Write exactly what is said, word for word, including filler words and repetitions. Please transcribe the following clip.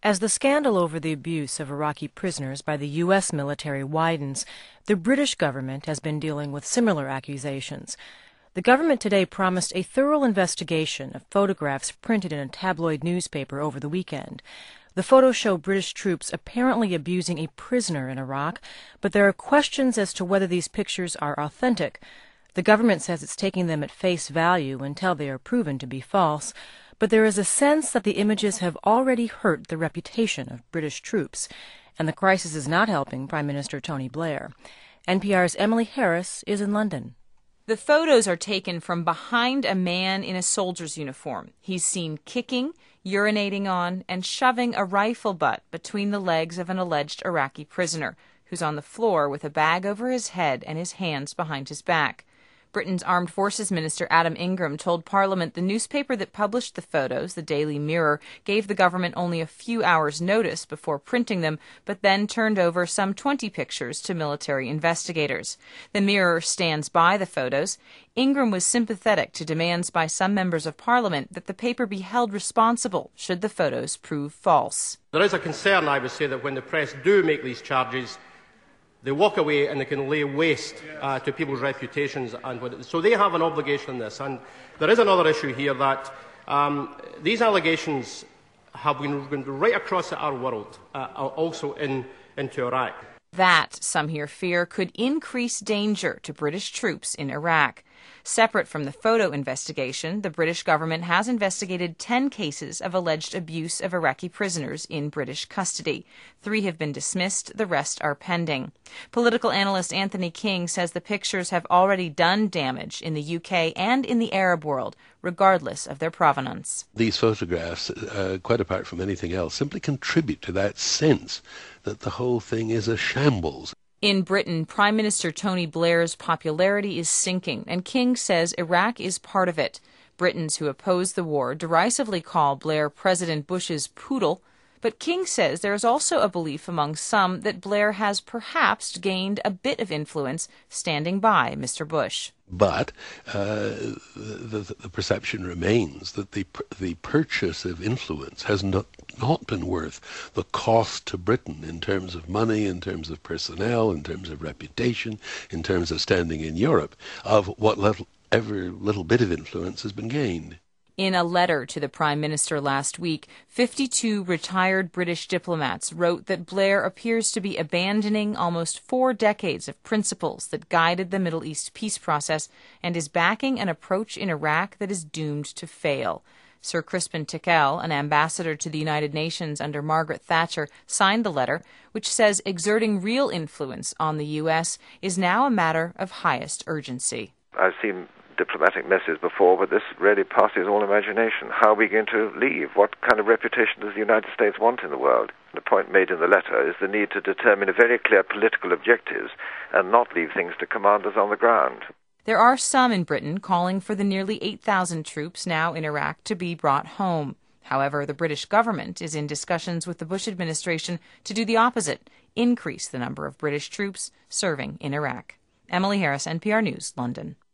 As the scandal over the abuse of Iraqi prisoners by the U S military widens, the British government has been dealing with similar accusations. The government today promised a thorough investigation of photographs printed in a tabloid newspaper over the weekend. The photos show British troops apparently abusing a prisoner in Iraq, but there are questions as to whether these pictures are authentic. The government says it's taking them at face value until they are proven to be false, but there is a sense that the images have already hurt the reputation of British troops, and the crisis is not helping Prime Minister Tony Blair. N P R's Emily Harris is in London. The photos are taken from behind a man in a soldier's uniform. He's seen kicking, urinating on, and shoving a rifle butt between the legs of an alleged Iraqi prisoner, who's on the floor with a bag over his head and his hands behind his back. Britain's Armed Forces Minister Adam Ingram told Parliament the newspaper that published the photos, the Daily Mirror, gave the government only a few hours' notice before printing them, but then turned over some twenty pictures to military investigators. The Mirror stands by the photos. Ingram was sympathetic to demands by some members of Parliament that the paper be held responsible should the photos prove false. There is a concern, I would say, that when the press do make these charges, they walk away and they can lay waste uh, to people's reputations. And what, so they have an obligation in this. And there is another issue here that um, these allegations have been, been right across our world, uh, also in, into Iraq. That, some here fear, could increase danger to British troops in Iraq. Separate from the photo investigation, the British government has investigated ten cases of alleged abuse of Iraqi prisoners in British custody. Three have been dismissed, the rest are pending. Political analyst Anthony King says the pictures have already done damage in the U K and in the Arab world, regardless of their provenance. These photographs, uh, quite apart from anything else, simply contribute to that sense that the whole thing is a shambles. In Britain, Prime Minister Tony Blair's popularity is sinking, and King says Iraq is part of it. Britons who oppose the war derisively call Blair President Bush's poodle, but King says there is also a belief among some that Blair has perhaps gained a bit of influence standing by Mister Bush. But uh, the, the perception remains that the the purchase of influence has not, not been worth the cost to Britain in terms of money, in terms of personnel, in terms of reputation, in terms of standing in Europe, of what little, every little bit of influence has been gained. In a letter to the Prime Minister last week, fifty-two retired British diplomats wrote that Blair appears to be abandoning almost four decades of principles that guided the Middle East peace process and is backing an approach in Iraq that is doomed to fail. Sir Crispin Tickell, an ambassador to the United Nations under Margaret Thatcher, signed the letter, which says exerting real influence on the U S is now a matter of highest urgency. I've seen diplomatic messes before, but this really passes all imagination. How are we going to leave? What kind of reputation does the United States want in the world? The point made in the letter is the need to determine very clear political objectives and not leave things to commanders on the ground. There are some in Britain calling for the nearly eight thousand troops now in Iraq to be brought home. However, the British government is in discussions with the Bush administration to do the opposite, increase the number of British troops serving in Iraq. Emily Harris, N P R News, London.